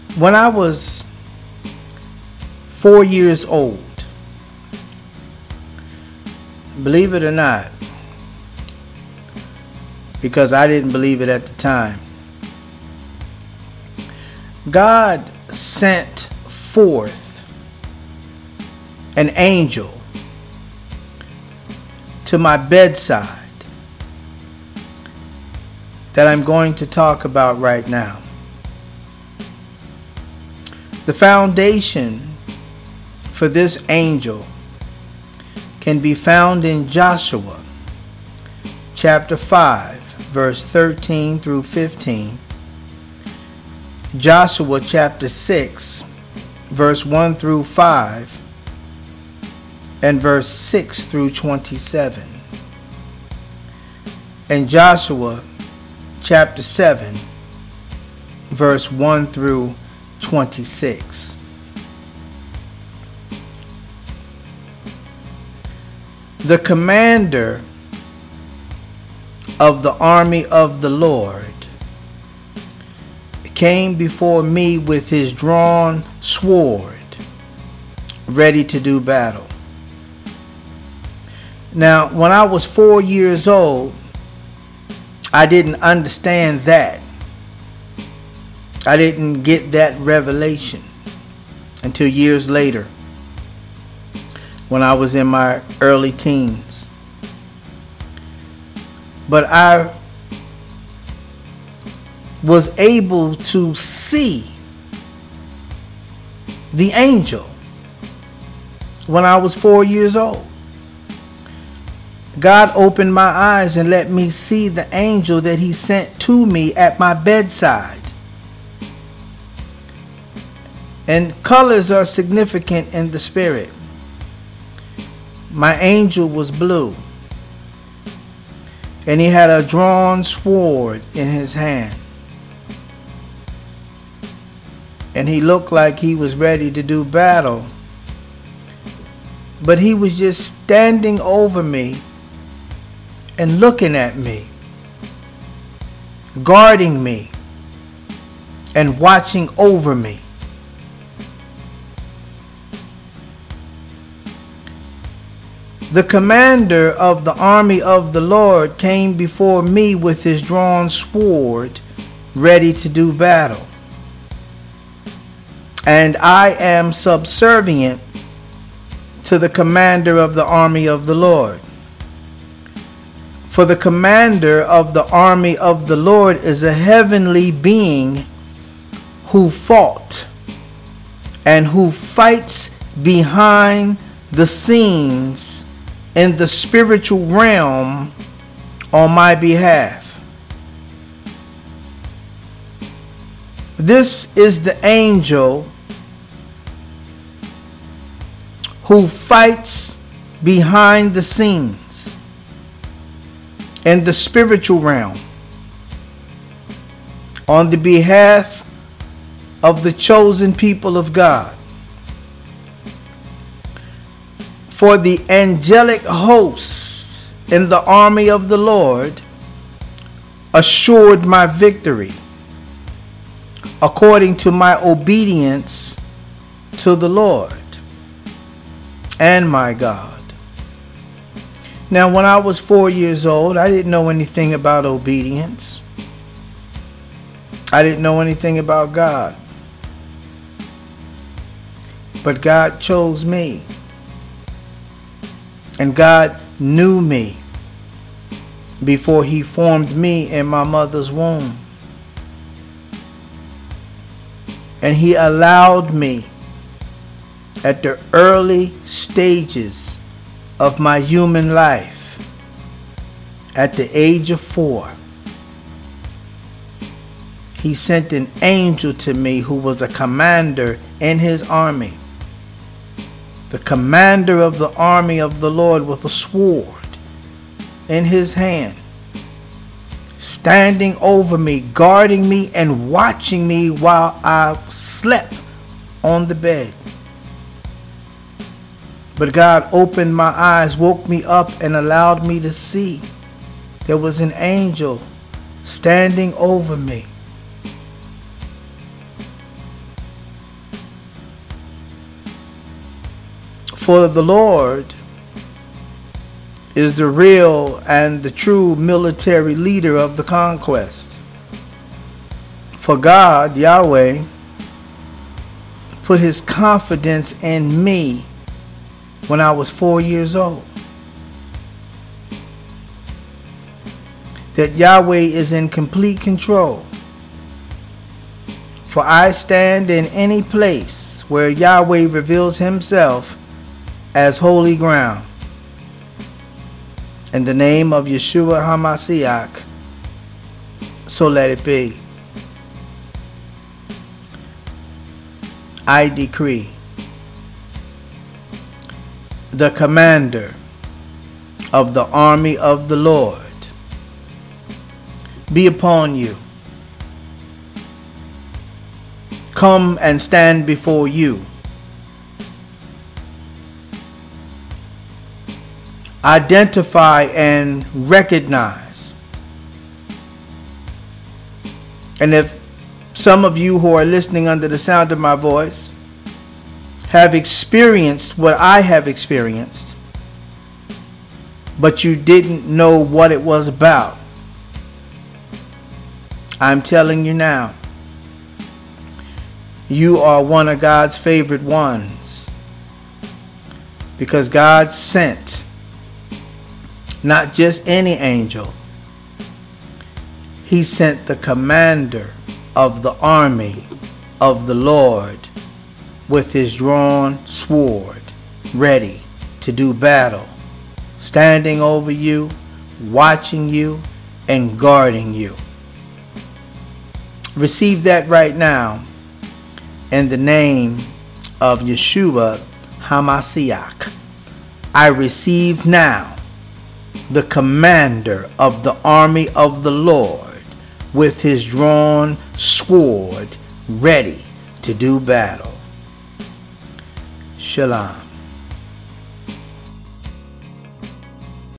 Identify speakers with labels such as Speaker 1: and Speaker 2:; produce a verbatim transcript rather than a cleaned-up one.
Speaker 1: When I was four years old, believe it or not, because I didn't believe it at the time, God sent forth an angel to my bedside that I'm going to talk about right now. The foundation for this angel can be found in Joshua chapter five, verse thirteen through fifteen, Joshua chapter six, verse one through five, and verse six through twenty-seven, and Joshua chapter seven, verse one through twenty-six. The commander of the army of the Lord came before me with his drawn sword, ready to do battle. Now, when I was four years old, I didn't understand that. I didn't get that revelation until years later, when I was in my early teens. But I was able to see the angel when I was four years old. God opened my eyes and let me see the angel that he sent to me at my bedside. And colors are significant in the spirit. My angel was blue, and he had a drawn sword in his hand. And he looked like he was ready to do battle. But he was just standing over me and looking at me, guarding me, and watching over me. The commander of the army of the Lord came before me with his drawn sword, ready to do battle. And I am subservient to the commander of the army of the Lord. For the commander of the army of the Lord is a heavenly being who fought and who fights behind the scenes in the spiritual realm on my behalf. This is the angel who fights behind the scenes in the spiritual realm on the behalf of the chosen people of God. For the angelic hosts in the army of the Lord assured my victory according to my obedience to the Lord and my God. Now, when I was four years old, I didn't know anything about obedience. I didn't know anything about God. But God chose me. And God knew me before he formed me in my mother's womb. And he allowed me at the early stages of my human life, at the age of four, he sent an angel to me who was a commander in his army. The commander of the army of the Lord with a sword in his hand, standing over me, guarding me, and watching me while I slept on the bed. But God opened my eyes, woke me up, and allowed me to see there was an angel standing over me. For the Lord is the real and the true military leader of the conquest. For God, Yahweh, put his confidence in me when I was four years old. That Yahweh is in complete control. For I stand in any place where Yahweh reveals himself as holy ground. In the name of Yeshua HaMashiach, so let it be. I decree the commander of the army of the Lord be upon you. Come and stand before you. Identify and recognize. And if some of you who are listening under the sound of my voice have experienced what I have experienced, but you didn't know what it was about, I'm telling you now, you are one of God's favorite ones, because God sent not just any angel. He sent the commander of the army of the Lord with his drawn sword, ready to do battle, standing over you, watching you, and guarding you. Receive that right now in the name of Yeshua HaMashiach. I receive now the commander of the army of the Lord with his drawn sword ready to do battle. Shalom.